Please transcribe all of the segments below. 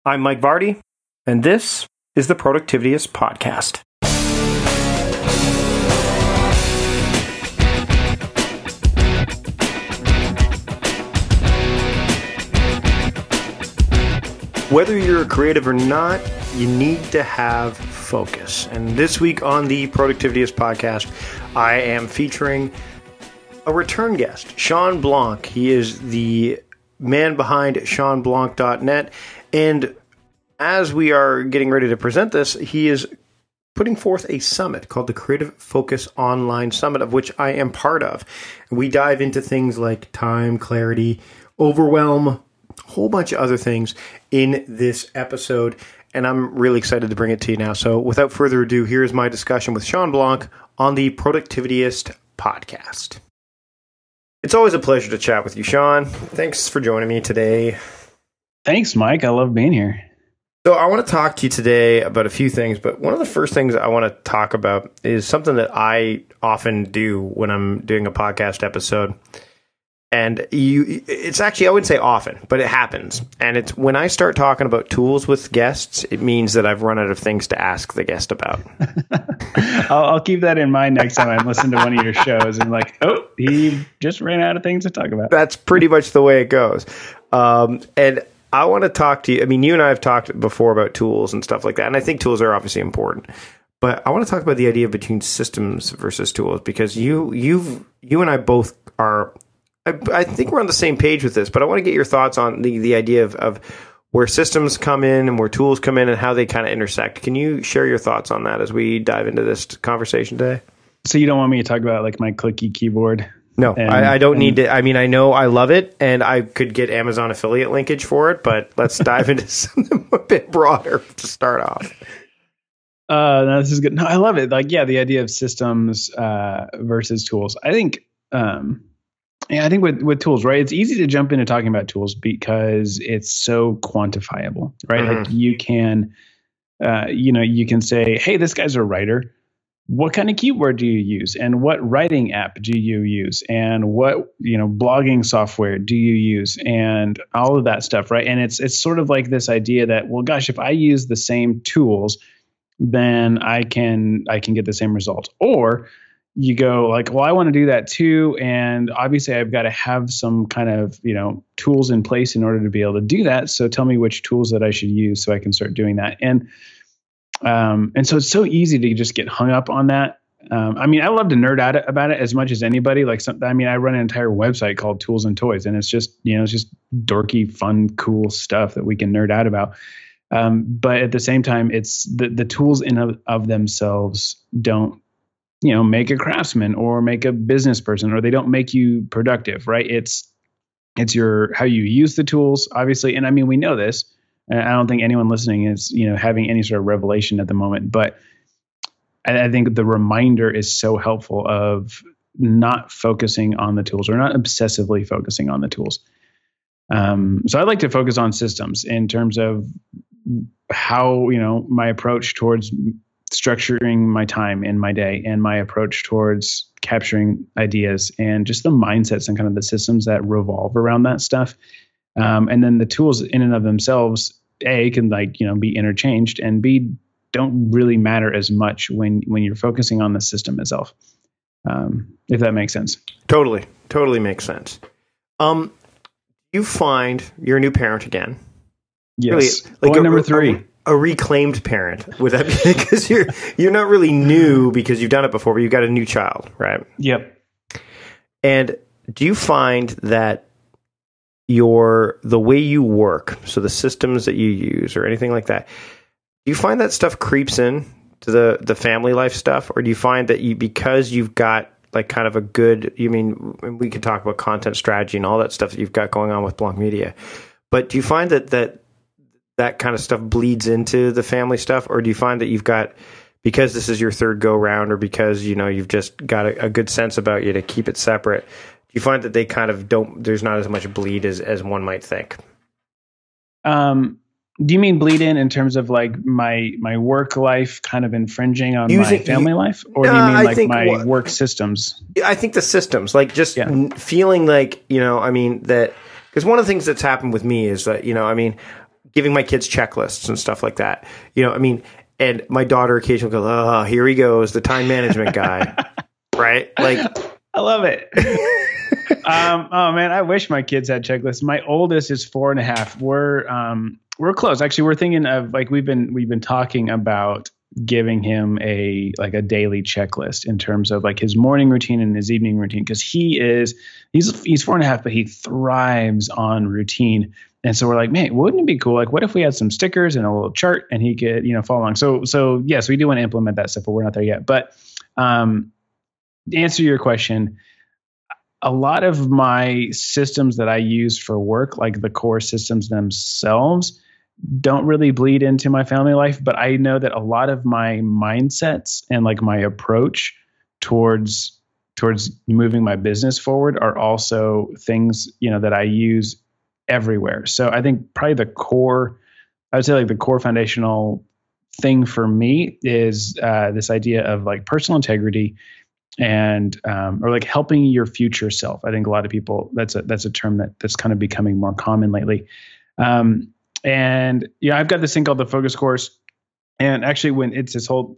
I'm Mike Vardy, and this is the Productivityist Podcast. Whether you're creative or not, you need to have focus. And this week on the Productivityist Podcast, I am featuring a return guest, Shawn Blanc. He is the man behind ShawnBlanc.net. And as we are getting ready to present this, he is putting forth a summit called the Creative Focus Online Summit, of which I am part of. We dive into things like time, clarity, overwhelm, a whole bunch of other things in this episode. And I'm really excited to bring it to you now. So without further ado, here's my discussion with Shawn Blanc on the Productivityist Podcast. It's always a pleasure to chat with you, Shawn. Thanks for joining me today. Thanks, Mike. I love being here. So I want to talk to you today about a few things, but one of the first things I want to talk about is something that I often do when I'm doing a podcast episode. And it's actually, I wouldn't say often, but it happens. And it's when I start talking about tools with guests, it means that I've run out of things to ask the guest about. I'll keep that in mind next time I listen to one of your shows and like, oh, he just ran out of things to talk about. That's pretty much the way it goes. And I want to talk to you. I mean, you and I have talked before about tools and stuff like that. And I think tools are obviously important. But I want to talk about the idea between systems versus tools, because you and I both are, I think we're on the same page with this, but I want to get your thoughts on the idea of where systems come in and where tools come in and how they kind of intersect. Can you share your thoughts on that as we dive into this conversation today? So you don't want me to talk about like my clicky keyboard? No, I don't need to. I mean, I know I love it and I could get Amazon affiliate linkage for it, but let's dive into something a bit broader to start off. No, this is good. No, I love it. Like, yeah, the idea of systems versus tools. I think, I think with tools, right? It's easy to jump into talking about tools because it's so quantifiable, right? Mm-hmm. Like you can, you can say, hey, this guy's a writer. What kind of keyword do you use? And what writing app do you use? And what, blogging software do you use? And all of that stuff, right? And it's sort of like this idea that, well, gosh, if I use the same tools, then I can get the same result. Or you go like, well, I want to do that too. And obviously I've got to have some kind of, tools in place in order to be able to do that. So tell me which tools that I should use so I can start doing that. And so it's so easy to just get hung up on that. I mean, I love to nerd out about it as much as anybody. Like, I run an entire website called Tools and Toys, and it's just, it's just dorky, fun, cool stuff that we can nerd out about. But at the same time, it's the tools in of themselves don't, make a craftsman or make a business person, or they don't make you productive, right? It's how you use the tools, obviously. And I mean, we know this. I don't think anyone listening is, having any sort of revelation at the moment, but I think the reminder is so helpful of not focusing on the tools or not obsessively focusing on the tools. So I like to focus on systems in terms of how, my approach towards structuring my time in my day and my approach towards capturing ideas and just the mindsets and kind of the systems that revolve around that stuff. And then the tools in and of themselves, A, can be interchanged, and B, don't really matter as much when you're focusing on the system itself. If that makes sense. Totally makes sense. You find you're a new parent again. Yes. Really, like number 3. A reclaimed parent. Would that be because you're not really new because you've done it before, but you've got a new child, right? Yep. And do you find that the way you work, so the systems that you use or anything like that, do you find that stuff creeps in to the family life stuff? Or do you find that because you've got like kind of a good, we could talk about content strategy and all that stuff that you've got going on with Blanc Media, but do you find that kind of stuff bleeds into the family stuff? Or do you find that you've got, because this is your third go round, or because, you've just got a good sense about you to keep it separate, do you find that they kind of there's not as much bleed as one might think? Do you mean bleed in terms of like my work life kind of infringing on my family life? Or do you mean like my work systems? I think the systems, like just feeling like, that, because one of the things that's happened with me is that, giving my kids checklists and stuff like that. I mean, and my daughter occasionally goes, "Oh, here he goes, the time management guy." Right? Like, I love it. Oh man, I wish my kids had checklists. My oldest is 4.5. We're close. Actually, we're thinking of like we've been talking about giving him a daily checklist in terms of like his morning routine and his evening routine, because he's 4.5, but he thrives on routine. And so we're like, man, wouldn't it be cool? Like, what if we had some stickers and a little chart and he could, follow along? So yes, we do want to implement that stuff, but we're not there yet. But to answer your question, a lot of my systems that I use for work, like the core systems themselves, don't really bleed into my family life. But I know that a lot of my mindsets and like my approach towards moving my business forward are also things, that I use everywhere. So I think probably the core foundational thing for me is this idea of like personal integrity and or like helping your future self. I think a lot of people, that's a term that's kind of becoming more common lately. And I've got this thing called the Focus Course, and actually when it's this whole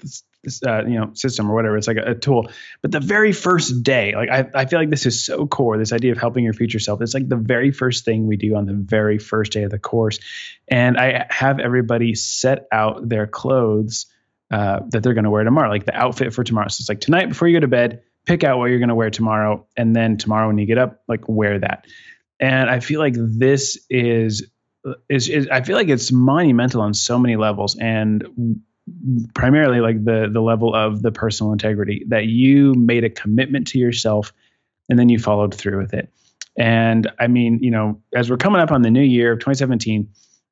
system or whatever, it's like a tool. But the very first day, like I feel like this is so core, this idea of helping your future self. It's like the very first thing we do on the very first day of the course. And I have everybody set out their clothes that they're going to wear tomorrow, like the outfit for tomorrow. So it's like tonight before you go to bed, pick out what you're going to wear tomorrow. And then tomorrow when you get up, like wear that. And I feel like this is I feel like it's monumental on so many levels, and primarily like the level of the personal integrity, that you made a commitment to yourself and then you followed through with it. And I mean, as we're coming up on the new year of 2017,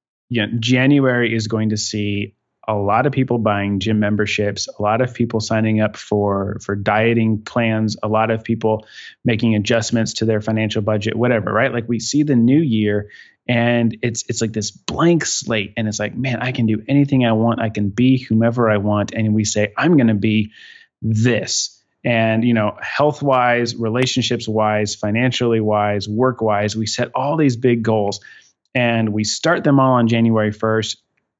January is going to see a lot of people buying gym memberships, a lot of people signing up for dieting plans, a lot of people making adjustments to their financial budget, whatever, right? Like we see the new year and it's like this blank slate, and it's like, man, I can do anything I want. I can be whomever I want. And we say, I'm going to be this. And, health wise, relationships wise, financially wise, work wise, we set all these big goals and we start them all on January 1st.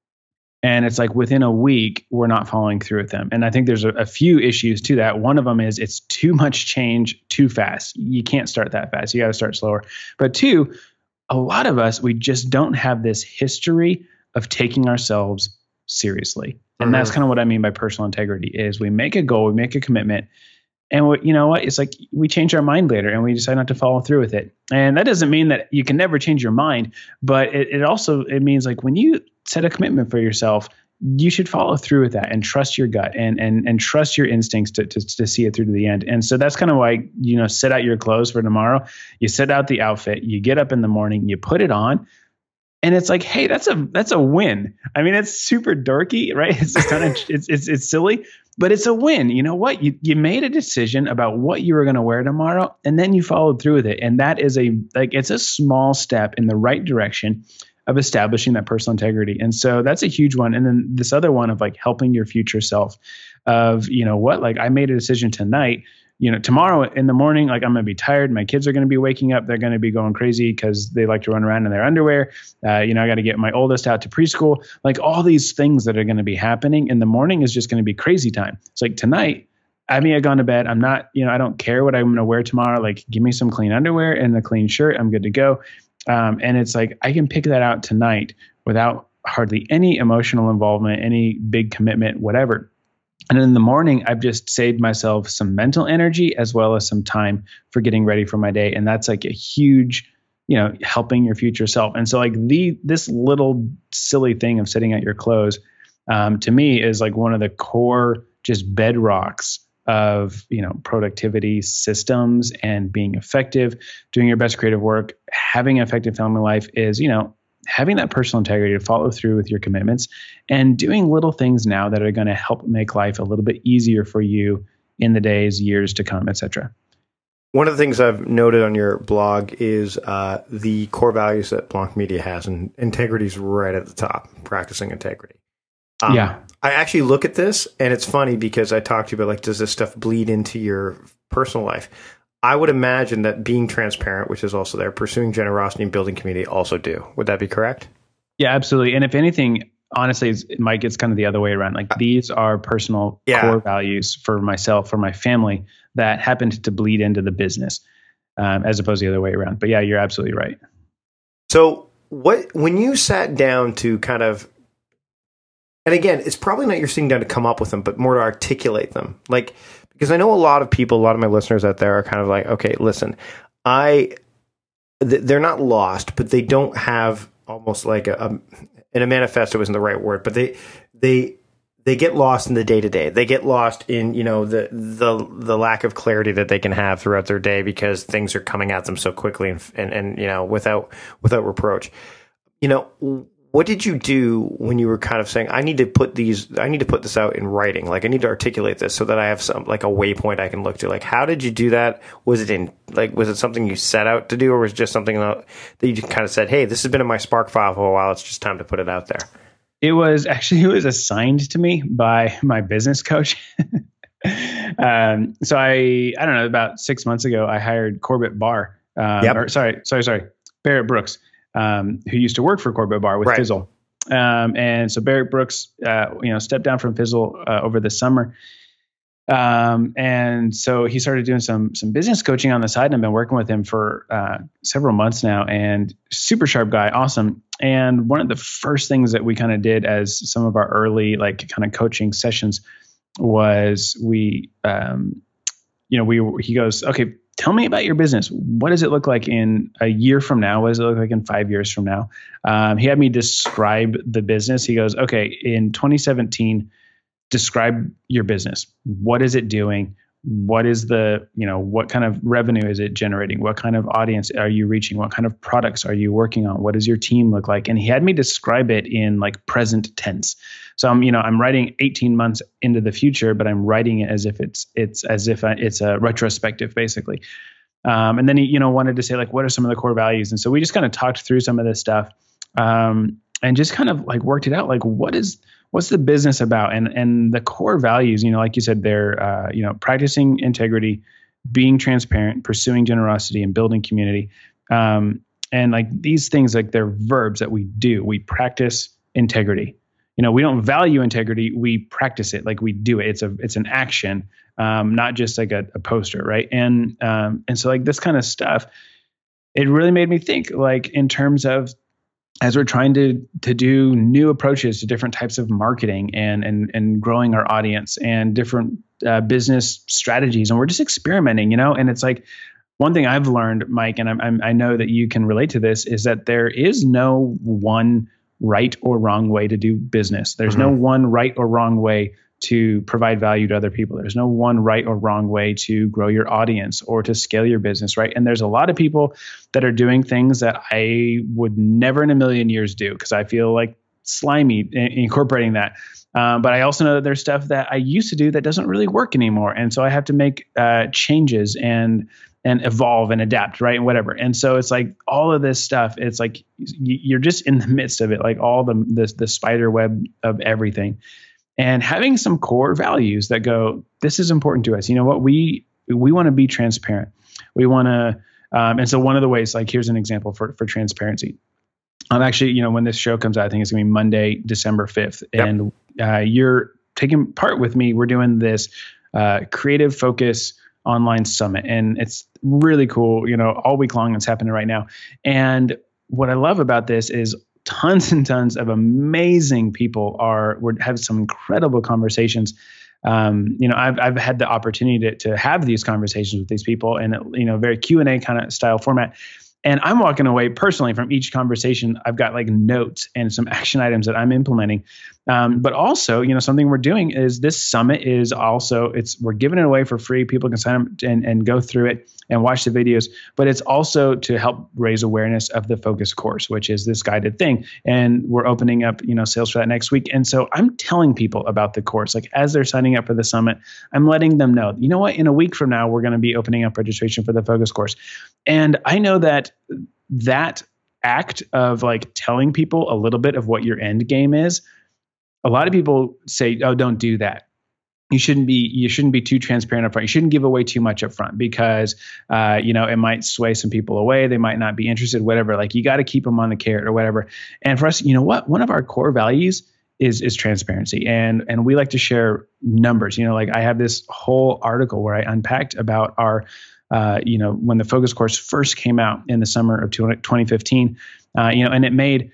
And it's like within a week, we're not following through with them. And I think there's a few issues to that. One of them is it's too much change too fast. You can't start that fast. You got to start slower. But two, a lot of us, we just don't have this history of taking ourselves seriously. And that's kind of what I mean by personal integrity is we make a goal, we make a commitment, and it's like we change our mind later and we decide not to follow through with it. And that doesn't mean that you can never change your mind, but it also means like when you set a commitment for yourself, you should follow through with that and trust your gut and trust your instincts to see it through to the end. And so that's kind of why, set out your clothes for tomorrow. You set out the outfit, you get up in the morning, you put it on, and it's like, hey, that's a win. I mean, it's super dorky, right? It's just kind of, it's silly, but it's a win. You know what? You made a decision about what you were going to wear tomorrow, and then you followed through with it. And that is it's a small step in the right direction of establishing that personal integrity. And so that's a huge one. And then this other one of like helping your future self of, like I made a decision tonight, tomorrow in the morning, like I'm going to be tired. My kids are going to be waking up. They're going to be going crazy because they like to run around in their underwear. I got to get my oldest out to preschool, like all these things that are going to be happening in the morning is just going to be crazy time. It's like tonight, I mean, I've gone to bed. I'm not, I don't care what I'm going to wear tomorrow. Like give me some clean underwear and a clean shirt. I'm good to go. And it's like, I can pick that out tonight without hardly any emotional involvement, any big commitment, whatever. And in the morning, I've just saved myself some mental energy as well as some time for getting ready for my day. And that's like a huge, helping your future self. And so like this little silly thing of setting out your clothes, to me is like one of the core just bedrocks of, productivity systems and being effective, doing your best creative work, having an effective family life is, having that personal integrity to follow through with your commitments and doing little things now that are going to help make life a little bit easier for you in the days, years to come, etc. One of the things I've noted on your blog is the core values that Blanc Media has, and integrity is right at the top, practicing integrity. I actually look at this, and it's funny because I talked to you about, like, does this stuff bleed into your personal life? I would imagine that being transparent, which is also there, pursuing generosity and building community also do. Would that be correct? Yeah, absolutely. And if anything, honestly, Mike, it's kind of the other way around. Like these are personal core values for myself, for my family that happened to bleed into the business, as opposed to the other way around. But yeah, you're absolutely right. So when you sat down to kind of, and again, it's probably not you're sitting down to come up with them, but more to articulate them. Like, because I know a lot of people, a lot of my listeners out there are kind of like, okay, listen, they're not lost, but they don't have almost like and a manifesto isn't the right word, but they get lost in the day to day. They get lost in, the lack of clarity that they can have throughout their day because things are coming at them so quickly and without reproach. What did you do when you were kind of saying, I need to put this out in writing? Like I need to articulate this so that I have some like a waypoint I can look to. Like, how did you do that? Was it something you set out to do, or was it just something that you just kind of said, hey, this has been in my Spark file for a while. It's just time to put it out there. It was assigned to me by my business coach. So I don't know, about 6 months ago, I hired Corbett Barr, Barrett Brooks, who used to work for Corbett Barr with Fizzle. And so Barrett Brooks, stepped down from Fizzle over the summer. And so he started doing some business coaching on the side, and I've been working with him for several months now, and super sharp guy. Awesome. And one of the first things that we kind of did as some of our early, like kind of coaching sessions was he goes, okay, tell me about your business. What does it look like in a year from now? What does it look like in 5 years from now? He had me describe the business. He goes, okay, in 2017, describe your business. What is it doing? What is what kind of revenue is it generating? What kind of audience are you reaching? What kind of products are you working on? What does your team look like? And he had me describe it in like present tense. So I'm writing 18 months into the future, but I'm writing it as if it's a retrospective basically. And then he, wanted to say like, what are some of the core values? And so we just kind of talked through some of this stuff, and just kind of like worked it out. Like, what's the business about? And the core values, like you said, they're, practicing integrity, being transparent, pursuing generosity, and building community. And like these things, like they're verbs that we do. We practice integrity. We don't value integrity. We practice it. Like we do it. It's an action, not just like a poster. Right. And so like this kind of stuff, it really made me think like in terms of, as we're trying to do new approaches to different types of marketing and growing our audience and different business strategies, and we're just experimenting, and it's like one thing I've learned, Mike, and I know that you can relate to this, is that there is no one right or wrong way to do business. There's no one right or wrong way to provide value to other people. There's no one right or wrong way to grow your audience or to scale your business, right? And there's a lot of people that are doing things that I would never in a million years do because I feel like slimy incorporating that. But I also know that there's stuff that I used to do that doesn't really work anymore. And so I have to make changes and evolve and adapt, right? And whatever. And so it's like all of this stuff, it's like you're just in the midst of it, like all the spider web of everything. And having some core values that go, this is important to us. You know what? We want to be transparent. We want to, and so one of the ways, like here's an example for transparency. I'm actually, when this show comes out, I think it's going to be Monday, December 5th. Yep. And you're taking part with me. We're doing this Creative Focus online summit. And it's really cool, all week long. It's happening right now. And what I love about this is tons and tons of amazing people we're having some incredible conversations. I've had the opportunity to have these conversations with these people in a very Q&A kind of style format. And I'm walking away personally from each conversation. I've got like notes and some action items that I'm implementing. But also, something we're doing is this summit is also, we're giving it away for free. People can sign up and go through it and watch the videos, but it's also to help raise awareness of the Focus course, which is this guided thing. And we're opening up, sales for that next week. And so I'm telling people about the course, like as they're signing up for the summit, I'm letting them know, you know what, in a week from now, we're going to be opening up registration for the Focus course. And I know that act of like telling people a little bit of what your end game is, a lot of people say, oh, don't do that. you shouldn't be too transparent up front. You shouldn't give away too much up front because, it might sway some people away. They might not be interested, whatever. Like you got to keep them on the carrot or whatever. And for us, one of our core values is transparency. And we like to share numbers. Like I have this whole article where I unpacked about our, when the Focus course first came out in the summer of 2015, and it made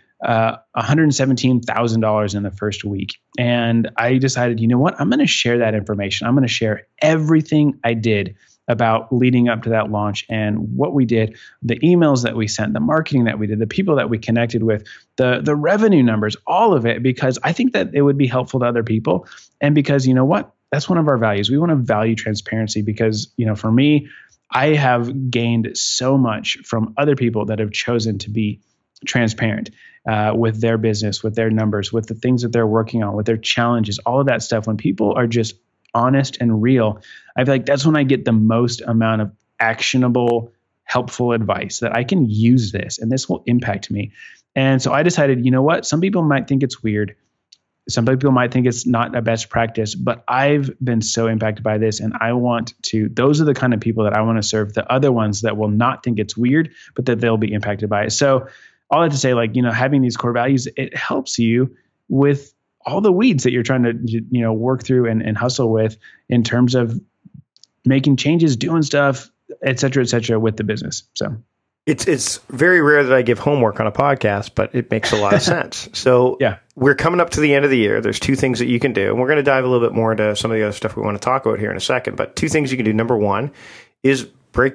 $117,000 in the first week. And I decided, I'm going to share that information. I'm going to share everything I did about leading up to that launch and what we did, the emails that we sent, the marketing that we did, the people that we connected with, the revenue numbers, all of it, because I think that it would be helpful to other people. And because that's one of our values. We want to value transparency because, for me, I have gained so much from other people that have chosen to be transparent with their business, with their numbers, with the things that they're working on, with their challenges, all of that stuff. When people are just honest and real, I feel like that's when I get the most amount of actionable, helpful advice that I can use this and this will impact me. And so I decided, some people might think it's weird. Some people might think it's not a best practice, but I've been so impacted by this and those are the kind of people that I want to serve, the other ones that will not think it's weird, but that they'll be impacted by it. So all I have to say, having these core values, it helps you with all the weeds that you're trying to, work through and hustle with in terms of making changes, doing stuff, et cetera, with the business. So it's very rare that I give homework on a podcast, but it makes a lot of sense. So yeah, we're coming up to the end of the year. There's two things that you can do, and we're going to dive a little bit more into some of the other stuff we want to talk about here in a second. But two things you can do. Number one is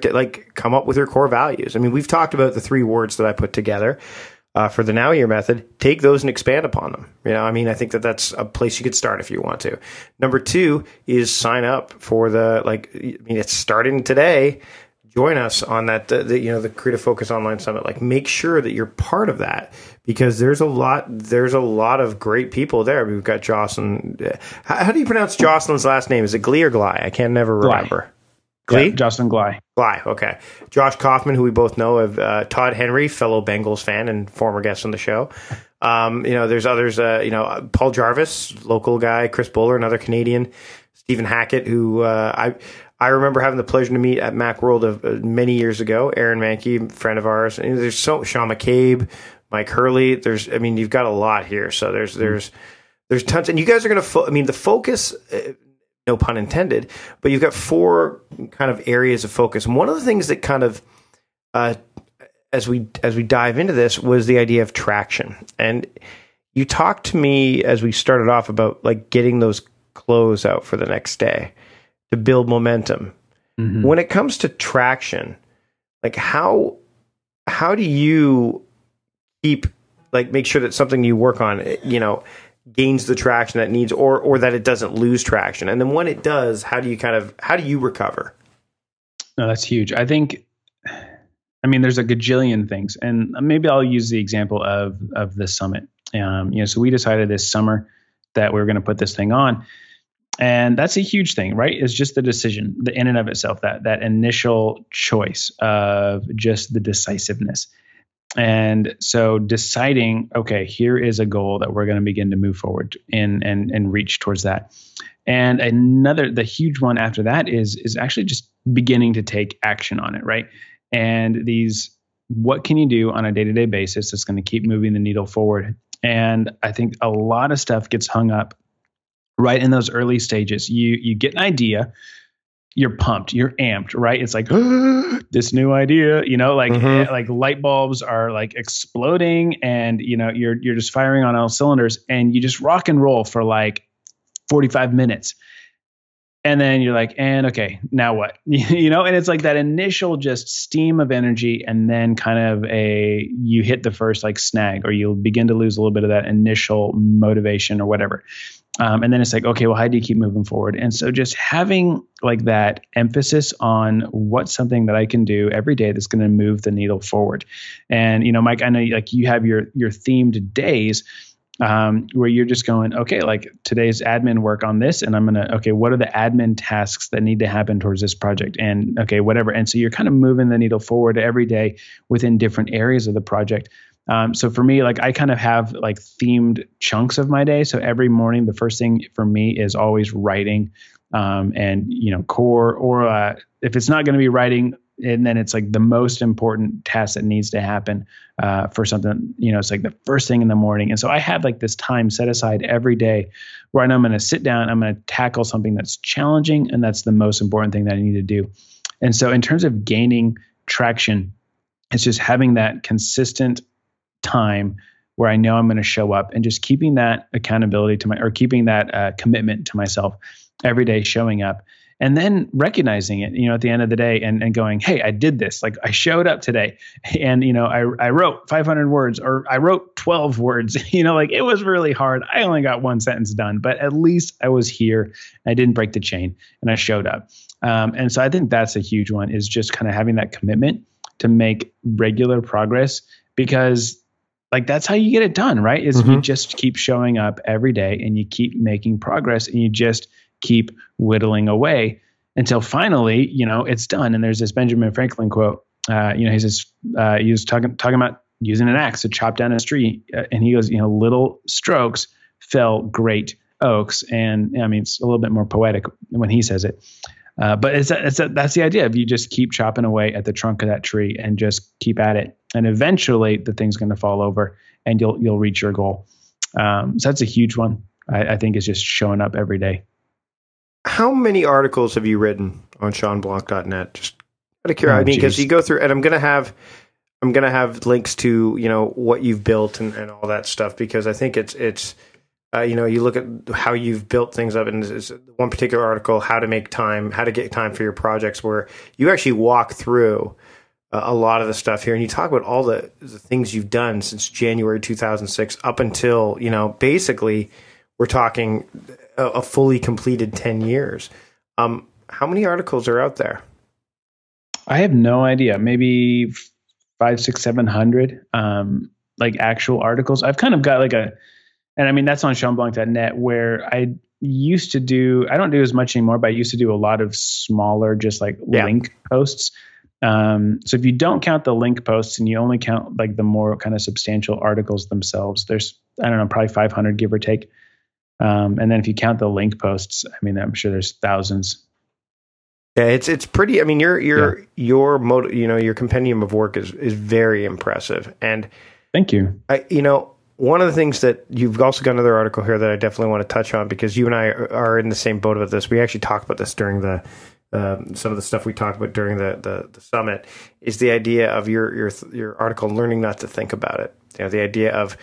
come up with your core values. I mean, we've talked about the 3 words that I put together for the Now Year method. Take those and expand upon them. I think that's a place you could start if you want to. Number 2 is sign up for it's starting today. Join us on that, the Creative Focus Online Summit. Make sure that you're part of that because there's a lot of great people there. We've got Jocelyn. How do you pronounce Jocelyn's last name? Is it Glee or Gly? I can never remember. Glee? Yeah, Jocelyn Gly. Gly, okay. Josh Kaufman, who we both know of, Todd Henry, fellow Bengals fan and former guest on the show. There's others, Paul Jarvis, local guy, Chris Buller, another Canadian, Stephen Hackett, who I remember having the pleasure to meet at Macworld many years ago. Aaron Mankey, friend of ours. And there's Sean McCabe, Mike Hurley. You've got a lot here. So there's tons, and you guys are going to. The focus. No pun intended, but you've got 4 kind of areas of focus. And one of the things that kind of, as we dive into this, was the idea of traction. And you talked to me as we started off about getting those clothes out for the next day to build momentum. Mm-hmm. When it comes to traction, how do you keep make sure that something you work on, gains the traction that it needs or that it doesn't lose traction? And then when it does, how do you recover? No, that's huge. I think, there's a gajillion things, and maybe I'll use the example of the summit. So we decided this summer that we were going to put this thing on, and that's a huge thing, right? It's just the decision, the in and of itself, that initial choice of just the decisiveness. And so deciding, okay, here is a goal that we're going to begin to move forward in and reach towards that. And the huge one after that is actually just beginning to take action on it, right? And what can you do on a day-to-day basis that's going to keep moving the needle forward? And I think a lot of stuff gets hung up right in those early stages. You get an idea, you're pumped, you're amped, right? It's this new idea, mm-hmm. like light bulbs are exploding and, you're just firing on all cylinders and you just rock and roll for 45 minutes. And then you're and okay, now what? And it's that initial just steam of energy. And then kind of you hit the first snag, or you'll begin to lose a little bit of that initial motivation or whatever. And then it's okay, well, how do you keep moving forward? And so just having that emphasis on what's something that I can do every day that's going to move the needle forward. And, Mike, I know you have your themed days where you're just going, okay, today's admin work on this, and I'm going to, okay, what are the admin tasks that need to happen towards this project? And okay, whatever. And so you're kind of moving the needle forward every day within different areas of the project. So for me, like I kind of have like themed chunks of my day. So every morning, the first thing for me is always writing, and core, or if it's not going to be writing, and then it's like the most important task that needs to happen for something, it's like the first thing in the morning. And so I have like this time set aside every day where I know I'm going to sit down, I'm going to tackle something that's challenging, and that's the most important thing that I need to do. And so in terms of gaining traction, it's just having that consistent time where I know I'm going to show up, and just keeping that accountability keeping that commitment to myself every day, showing up. And then recognizing it, at the end of the day, and going, hey, I did this. Like I showed up today, and I wrote 500 words, or I wrote 12 words. Like it was really hard. I only got one sentence done, but at least I was here. I didn't break the chain, and I showed up. And so I think that's a huge one, is just kind of having that commitment to make regular progress, because like that's how you get it done, right? Is you just keep showing up every day, and you keep making progress, and you just keep whittling away until finally, it's done. And there's this Benjamin Franklin quote. He was talking about using an axe to chop down a tree, and he goes, little strokes fell great oaks. And I mean, it's a little bit more poetic when he says it, but that's the idea of you just keep chopping away at the trunk of that tree and just keep at it, and eventually the thing's going to fall over, and you'll reach your goal. So that's a huge one. I think is just showing up every day. How many articles have you written on SeanBlanc.net? Just out of curiosity, because you go through, and I'm gonna have links to what you've built and all that stuff, because I think it's you look at how you've built things up, and it's one particular article, how to get time for your projects, where you actually walk through a lot of the stuff here, and you talk about all the things you've done since January 2006 up until basically we're talking a fully completed 10 years. How many articles are out there? I have no idea. Maybe 500, 600, 700, like actual articles. I've kind of got and I mean, that's on SeanBlanc.net, where I used to do, I don't do as much anymore, but I used to do a lot of smaller, just like link posts. So if you don't count the link posts and you only count like the more kind of substantial articles themselves, there's, I don't know, probably 500, give or take. And then if you count the link posts, I mean, I'm sure there's thousands. Yeah, it's pretty. I mean, your compendium of work is very impressive. And thank you. One of the things that you've also got another article here that I definitely want to touch on, because you and I are in the same boat about this. We actually talked about this during some of the stuff we talked about during the summit, is the idea of your article, learning not to think about it. The idea of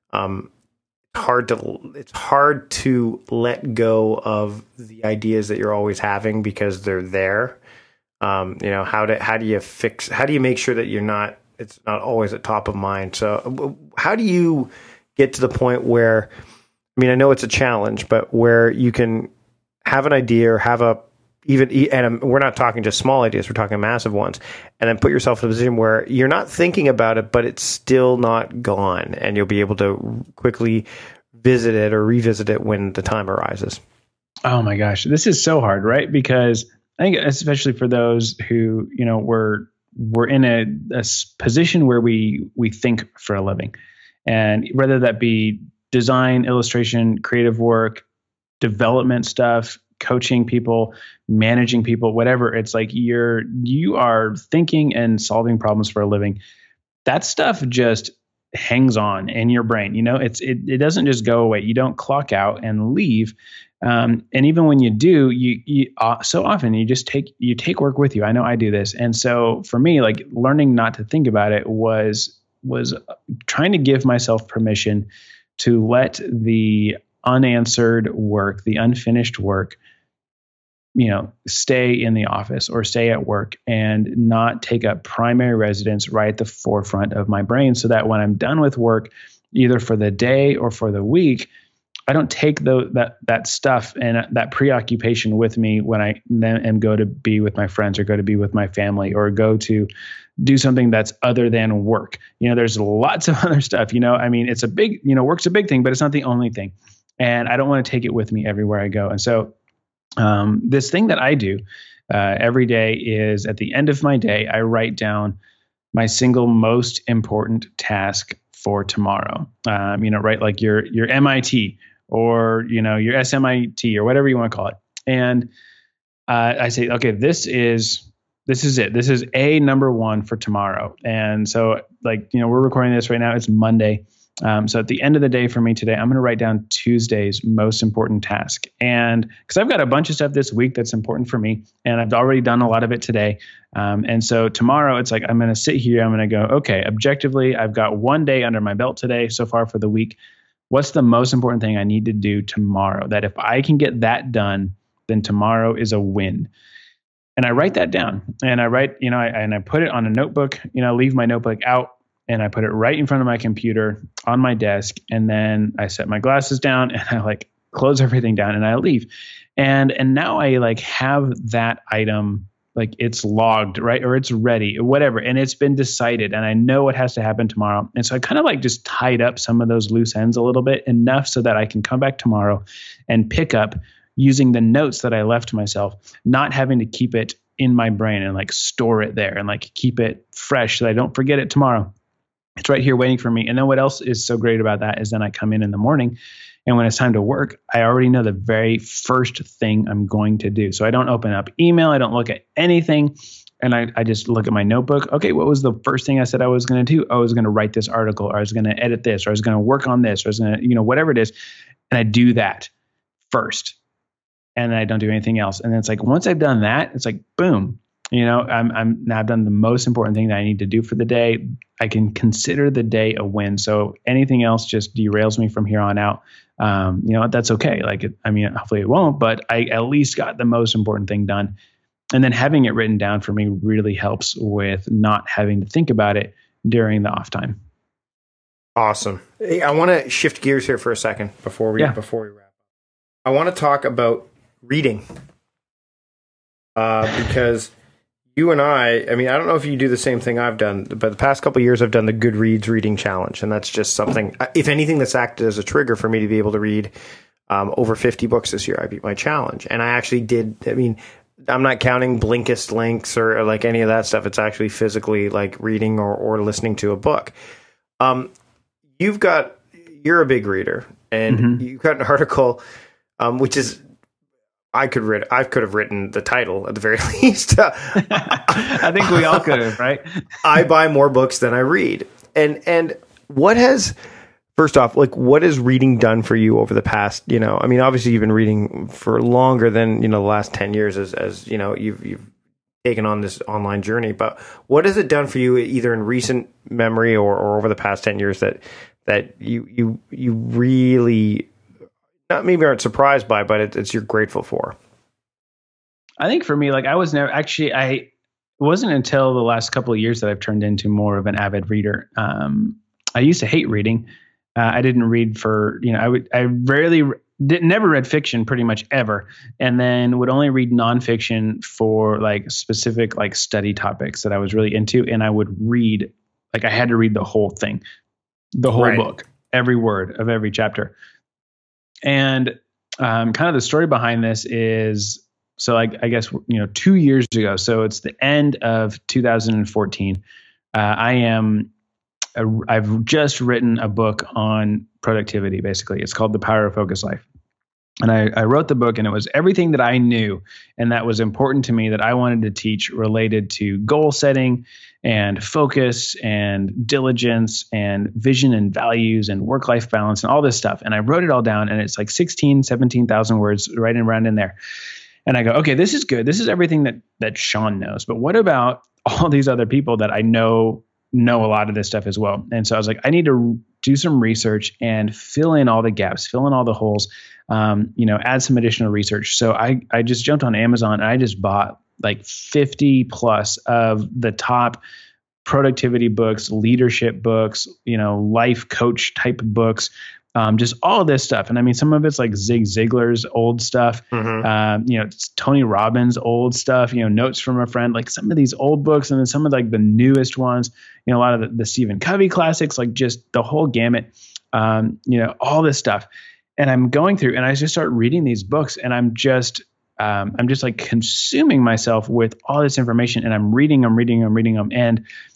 it's hard to let go of the ideas that you're always having because they're there. How do you make sure that it's not always at top of mind? So how do you get to the point where, I mean, I know it's a challenge, but where you can have an idea or have we're not talking just small ideas, we're talking massive ones, and then put yourself in a position where you're not thinking about it, but it's still not gone, and you'll be able to quickly visit it or revisit it when the time arises. Oh my gosh, this is so hard, right? Because I think especially for those who, we're in a position where we think for a living, and whether that be design, illustration, creative work, development stuff, coaching people, managing people, whatever, it's like you are thinking and solving problems for a living. That stuff just hangs on in your brain. It doesn't just go away. You don't clock out and leave. And even when you do, you so often you take work with you. I know I do this. And so for me, like learning not to think about it was trying to give myself permission to let the unanswered work, the unfinished work, stay in the office or stay at work, and not take up primary residence right at the forefront of my brain, so that when I'm done with work, either for the day or for the week, I don't take that stuff and that preoccupation with me when I then am go to be with my friends or go to be with my family or go to do something that's other than work. There's lots of other stuff, I mean, it's a big, work's a big thing, but it's not the only thing. And I don't want to take it with me everywhere I go. And so this thing that I do every day is, at the end of my day, I write down my single most important task for tomorrow. Right? Like your MIT or, your SMIT or whatever you want to call it. And I say, okay, this is it. This is a number one for tomorrow. And so we're recording this right now. It's Monday. So at the end of the day for me today, I'm going to write down Tuesday's most important task. And because I've got a bunch of stuff this week that's important for me, and I've already done a lot of it today. And so tomorrow it's like, I'm going to sit here. I'm going to go, okay, objectively, I've got one day under my belt today so far for the week. What's the most important thing I need to do tomorrow? That if I can get that done, then tomorrow is a win. And I write that down, and I write, I put it on a notebook, leave my notebook out, and I put it right in front of my computer on my desk. And then I set my glasses down and I close everything down and I leave. And now I have that item, it's logged, right? Or it's ready, or whatever. And it's been decided and I know what has to happen tomorrow. And so I kind of just tied up some of those loose ends a little bit, enough so that I can come back tomorrow and pick up using the notes that I left myself, not having to keep it in my brain and store it there and keep it fresh so that I don't forget it tomorrow. It's right here waiting for me. And then what else is so great about that is then I come in the morning, and when it's time to work, I already know the very first thing I'm going to do. So I don't open up email. I don't look at anything. And I just look at my notebook. Okay, what was the first thing I said I was going to do? I was going to write this article, or I was going to edit this, or I was going to work on this, or I was going to, whatever it is. And I do that first. And then I don't do anything else. And then it's once I've done that, it's boom. I've done the most important thing that I need to do for the day. I can consider the day a win. So anything else just derails me from here on out. That's okay. Hopefully it won't, but I at least got the most important thing done. And then having it written down for me really helps with not having to think about it during the off time. Awesome. Hey, I want to shift gears here for a second before we wrap up. I want to talk about reading, because you and I don't know if you do the same thing I've done, but the past couple of years I've done the Goodreads reading challenge. And that's just something, if anything, that's acted as a trigger for me to be able to read over 50 books this year. I beat my challenge. And I actually did. I'm not counting Blinkist links or any of that stuff. It's actually physically reading or listening to a book. You're a big reader, and you've got an article, which is, I could have written the title at the very least. I think we all could have, right? I buy more books than I read. And what has, first off, what has reading done for you over the past, obviously you've been reading for longer than, the last 10 years as you've taken on this online journey, but what has it done for you either in recent memory or over the past 10 years that you really not maybe aren't surprised by, but it's you're grateful for? I think for me, I was never it wasn't until the last couple of years that I've turned into more of an avid reader. I used to hate reading. I didn't read for, I never read fiction pretty much ever. And then would only read nonfiction for specific study topics that I was really into. And I would read, I had to read the whole thing, the whole book, every word of every chapter. And kind of the story behind this is, so I guess, 2 years ago, so it's the end of 2014. I've just written a book on productivity, basically. It's called The Power of Focused Life. And I wrote the book, and it was everything that I knew and that was important to me that I wanted to teach related to goal setting and focus and diligence and vision and values and work-life balance and all this stuff. And I wrote it all down, and it's 17,000 words right around in there. And I go, okay, this is good. This is everything that Sean knows. But what about all these other people that I know a lot of this stuff as well? And so I was I need to do some research and fill in all the gaps, fill in all the holes, add some additional research. So I just jumped on Amazon and I just bought 50 plus of the top productivity books, leadership books, life coach type books, just all of this stuff. And some of it's Zig Ziglar's old stuff, it's Tony Robbins' old stuff, notes from a friend, some of these old books, and then some of the newest ones, a lot of the Stephen Covey classics, just the whole gamut, all this stuff. And I'm going through and I just start reading these books, and I'm just consuming myself with all this information, and I'm reading them. And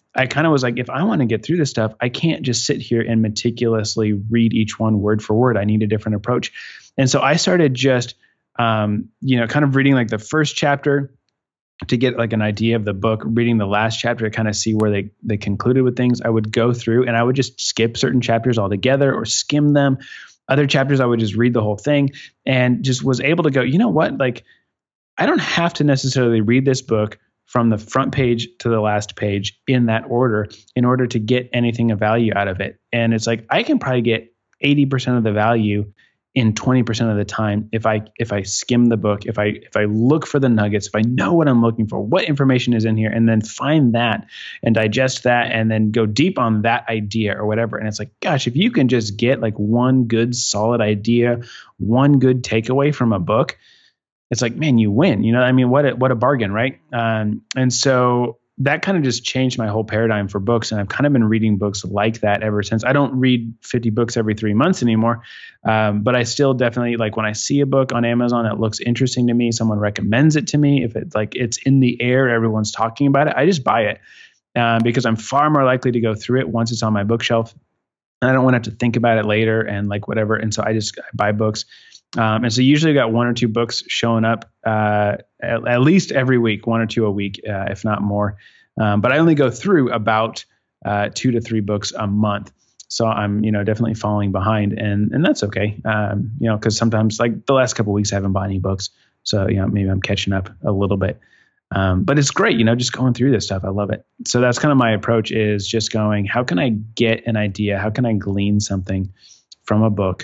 I kind of was like, if I want to get through this stuff, I can't just sit here and meticulously read each one word for word. I need a different approach. And so I started just, kind of reading like the first chapter to get like an idea of the book, reading the last chapter to kind of see where they concluded with things. I would go through and I would just skip certain chapters altogether or skim them. Other chapters, I would just read the whole thing and just was able to go, you know what? Like, I don't have to necessarily read this book from the front page to the last page in that order in order to get anything of value out of it. And it's like, I can probably get 80% of the value in 20% of the time if I skim the book, if I look for the nuggets, if I know what I'm looking for, what information is in here, and then find that and digest that and then go deep on that idea or whatever. And it's like, gosh, if you can just get like one good solid idea, one good takeaway from a book, it's like, man, you win. You know, I mean, what a bargain, right? And so that kind of just changed my whole paradigm for books. And I've kind of been reading books like that ever since. I don't read 50 books every 3 months anymore. But I still definitely, like, when I see a book on Amazon that looks interesting to me, someone recommends it to me, if it's like it's in the air, everyone's talking about it, I just buy it because I'm far more likely to go through it once it's on my bookshelf. And I don't want to have to think about it later and like whatever. And so I buy books. And so usually I got 1 or 2 books showing up at least every week, 1 or 2 a week, if not more. But I only go through about 2 to 3 books a month. So I'm, definitely falling behind, and that's okay. Because sometimes, like the last couple of weeks, I haven't bought any books. So, maybe I'm catching up a little bit. But it's great, just going through this stuff. I love it. So that's kind of my approach, is just going, how can I get an idea? How can I glean something from a book?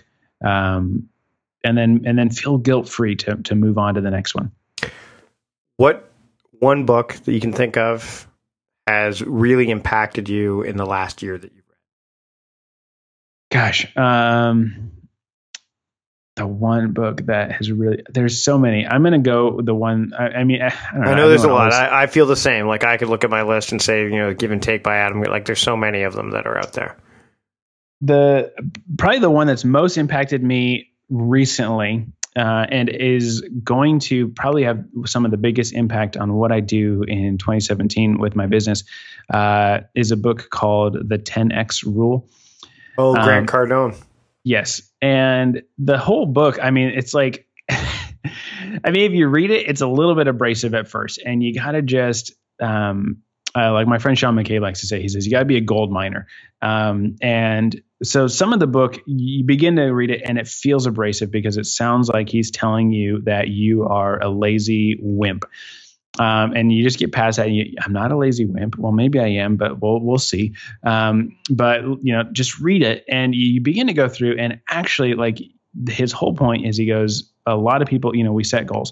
And then feel guilt-free to move on to the next one. What one book that you can think of has really impacted you in the last year that you've read? Gosh, the one book that has really, there's so many. I'm going to go the one, I don't know. I know there's a lot. I feel the same. Like, I could look at my list and say, Give and Take by Adam. Like, there's so many of them that are out there. Probably the one that's most impacted me recently, and is going to probably have some of the biggest impact on what I do in 2017 with my business, is a book called The 10X Rule. Oh, Grant Cardone. Yes. And the whole book, it's like, if you read it, it's a little bit abrasive at first, and you got to just, like my friend Sean McCabe likes to say, he says, you got to be a gold miner. And so some of the book, you begin to read it and it feels abrasive because it sounds like he's telling you that you are a lazy wimp. And you just get past that. And I'm not a lazy wimp. Well, maybe I am, but we'll see. But just read it and you begin to go through, and actually, like, his whole point is, he goes, a lot of people, we set goals.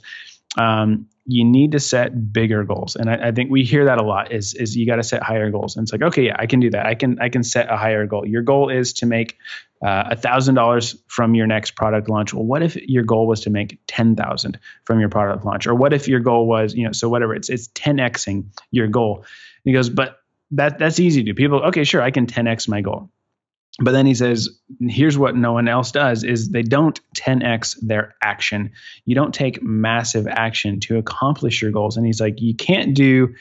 You need to set bigger goals. And I think we hear that a lot is you got to set higher goals. And it's like, okay, yeah, I can do that. I can set a higher goal. Your goal is to make $1,000 from your next product launch. Well, what if your goal was to make 10,000 from your product launch? Or what if your goal was, so whatever, it's 10xing your goal. And he goes, but that's easy to do. People, okay, sure, I can 10x my goal. But then he says, here's what no one else does, is they don't 10x their action. You don't take massive action to accomplish your goals. And he's like, you can't do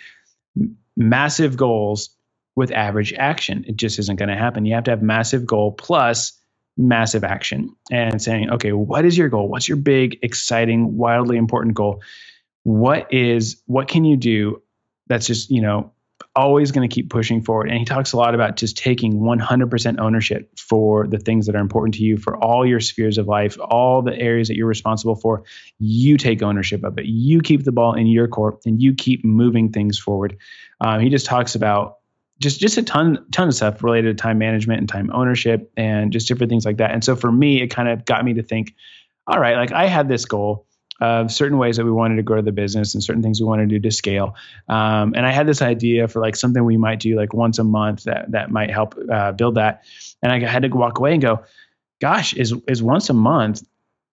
massive goals with average action. It just isn't going to happen. You have to have massive goal plus massive action, and saying, okay, what is your goal? What's your big, exciting, wildly important goal? What can you do that's just, always going to keep pushing forward? And he talks a lot about just taking 100% ownership for the things that are important to you, for all your spheres of life, all the areas that you're responsible for. You take ownership of it. You keep the ball in your court, and you keep moving things forward. He just talks about just a ton of stuff related to time management and time ownership and just different things like that. And so for me, it kind of got me to think, all right, like, I had this goal of certain ways that we wanted to grow the business and certain things we wanted to do to scale. And I had this idea for like something we might do like once a month that might help build that. And I had to walk away and go, gosh, is once a month,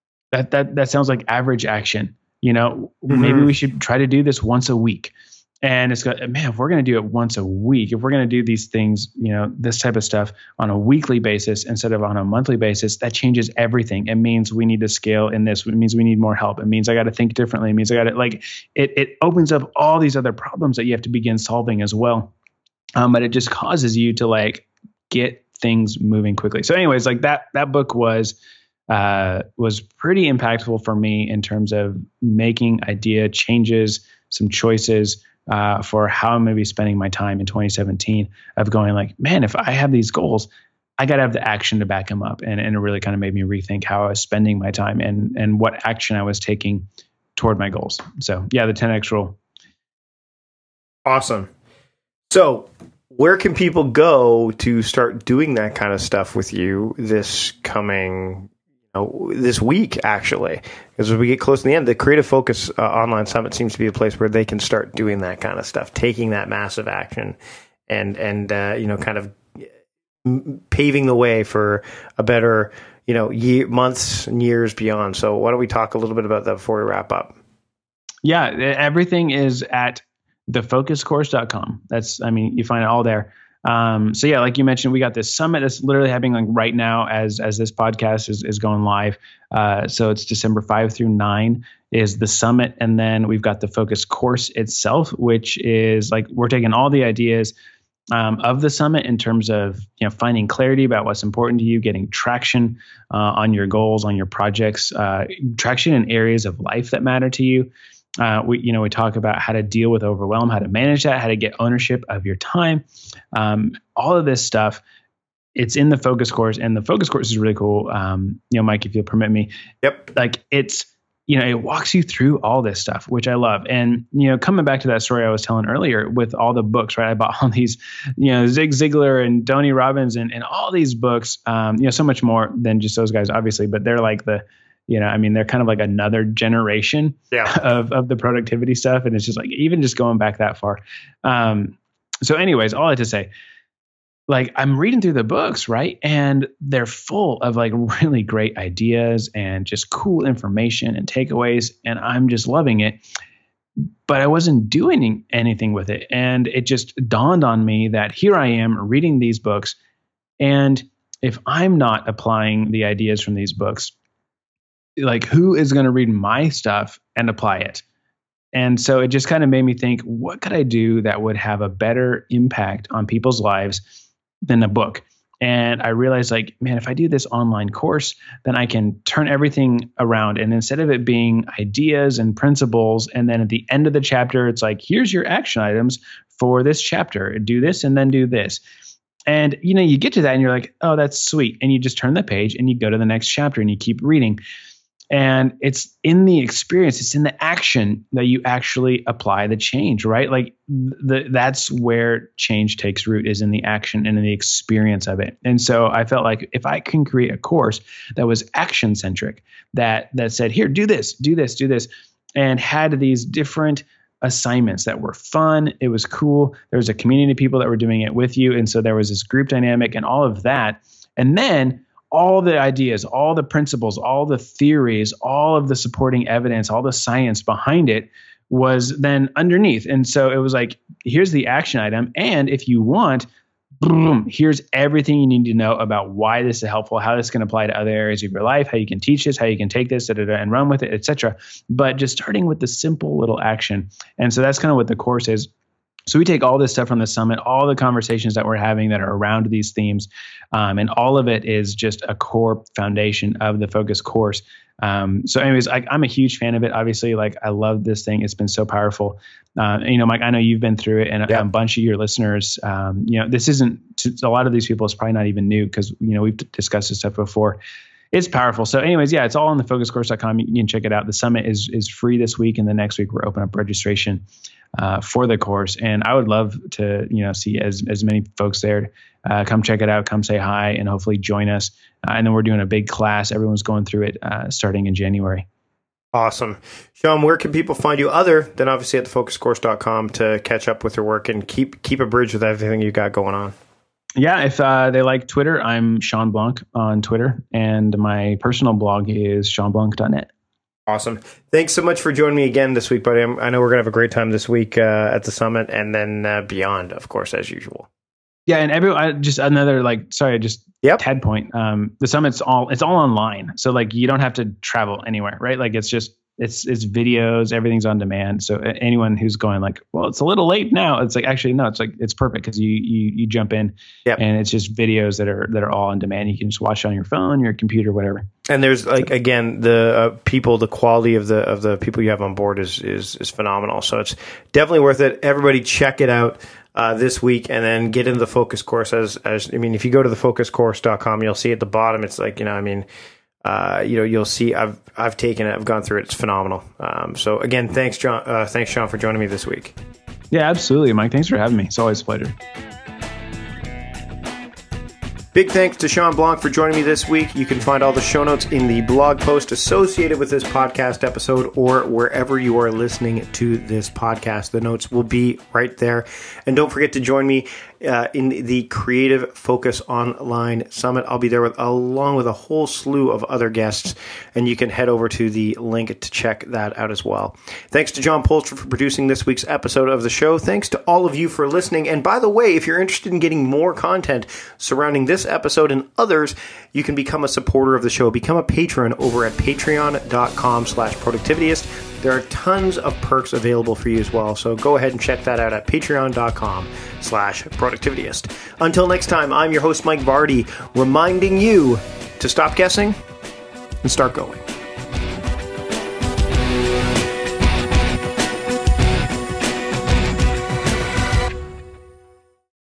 that sounds like average action. Maybe we should try to do this once a week. And it's got, man, if we're going to do it once a week, if we're going to do these things, this type of stuff on a weekly basis instead of on a monthly basis, that changes everything. It means we need to scale in this. It means we need more help. It means I got to think differently. It means I got to it opens up all these other problems that you have to begin solving as well. but it just causes you to like get things moving quickly. So anyways, like that book was pretty impactful for me in terms of making idea changes, some choices for how I'm going to be spending my time in 2017, of going like, man, if I have these goals, I got to have the action to back them up. And it really kind of made me rethink how I was spending my time and what action I was taking toward my goals. So yeah, the 10X rule. Awesome. So where can people go to start doing that kind of stuff with you this coming, this week, actually? Because as we get close to the end, the Creative Focus Online Summit seems to be a place where they can start doing that kind of stuff, taking that massive action and kind of paving the way for a better, months and years beyond. So why don't we talk a little bit about that before we wrap up? Yeah, everything is at thefocuscourse.com. You find it all there. So yeah, like you mentioned, we got this summit that's literally happening like right now as this podcast is going live. So it's December 5 through 9 is the summit. And then we've got the Focus course itself, which is like, we're taking all the ideas of the summit in terms of, finding clarity about what's important to you, getting traction on your goals, on your projects, traction in areas of life that matter to you. We talk about how to deal with overwhelm, how to manage that, how to get ownership of your time. All of this stuff, it's in the Focus course, and the Focus course is really cool. Mike, if you'll permit me. Yep. Like it walks you through all this stuff, which I love. And, coming back to that story I was telling earlier with all the books, right? I bought all these, Zig Ziglar and Tony Robbins and all these books, so much more than just those guys, obviously, but they're like they're kind of like another generation of the productivity stuff. And it's just like, even just going back that far. So anyways, all I had to say, like, I'm reading through the books, right? And they're full of like really great ideas and just cool information and takeaways. And I'm just loving it, but I wasn't doing anything with it. And it just dawned on me that here I am reading these books. And if I'm not applying the ideas from these books, like, who is going to read my stuff and apply it? And so it just kind of made me think, what could I do that would have a better impact on people's lives than a book? And I realized, like, man, if I do this online course, then I can turn everything around. And instead of it being ideas and principles, and then at the end of the chapter, it's like, here's your action items for this chapter. Do this and then do this. And, you get to that and you're like, oh, that's sweet. And you just turn the page and you go to the next chapter and you keep reading. And it's in the experience, it's in the action that you actually apply the change, right? Like that's where change takes root, is in the action and in the experience of it. And so I felt like if I can create a course that was action centric, that said, here, do this, and had these different assignments that were fun, it was cool. There was a community of people that were doing it with you. And so there was this group dynamic and all of that. And then all the ideas, all the principles, all the theories, all of the supporting evidence, all the science behind it was then underneath. And so it was like, here's the action item. And if you want, boom, here's everything you need to know about why this is helpful, how this can apply to other areas of your life, how you can teach this, how you can take this and run with it, etc. But just starting with the simple little action. And so that's kind of what the course is. So we take all this stuff from the summit, all the conversations that we're having that are around these themes, and all of it is just a core foundation of the Focus course. So anyways, I'm a huge fan of it. Obviously, like, I love this thing. It's been so powerful. Mike, I know you've been through it, and a bunch of your listeners, this isn't, to a lot of these people, it's probably not even new because, we've discussed this stuff before. It's powerful. So anyways, it's all on thefocuscourse.com. You can check it out. The summit is free this week, and the next week we're opening up registration for the course. And I would love to, see as many folks there. Come check it out, come say hi, and hopefully join us. And then we're doing a big class. Everyone's going through it starting in January. Awesome. Sean, where can people find you other than obviously at thefocuscourse.com to catch up with your work and keep a bridge with everything you got going on? Yeah, if they like Twitter, I'm Sean Blanc on Twitter, and my personal blog is seanblanc.net. Awesome. Thanks so much for joining me again this week, buddy. I know we're going to have a great time this week at the summit, and then beyond, of course, as usual. Yeah, and TED point. The summit's it's all online, so like you don't have to travel anywhere, right? Like it's just It's videos, everything's on demand. So anyone who's going like, well, it's a little late now, it's like, actually, no, it's like, it's perfect because you jump in and it's just videos that are all on demand. You can just watch it on your phone, your computer, whatever. And there's like, again, the the quality of the people you have on board is phenomenal. So it's definitely worth it. Everybody check it out this week, and then get into the focus course. If you go to thefocuscourse.com, you'll see at the bottom, it's like, you'll see I've taken it, I've gone through it. It's phenomenal. So again, thanks, John. Thanks, Sean, for joining me this week. Yeah, absolutely, Mike. Thanks for having me. It's always a pleasure. Big thanks to Sean Blanc for joining me this week. You can find all the show notes in the blog post associated with this podcast episode, or wherever you are listening to this podcast. The notes will be right there. And don't forget to join me in the Creative Focus Online Summit. I'll be there along with a whole slew of other guests, and you can head over to the link to check that out as well. Thanks to John Polster for producing this week's episode of the show. Thanks to all of you for listening. And by the way, if you're interested in getting more content surrounding this episode and others, you can become a supporter of the show. Become a patron over at patreon.com/productivityist. There are tons of perks available for you as well. So go ahead and check that out at patreon.com/productivityist. Until next time, I'm your host, Mike Vardy, reminding you to stop guessing and start going.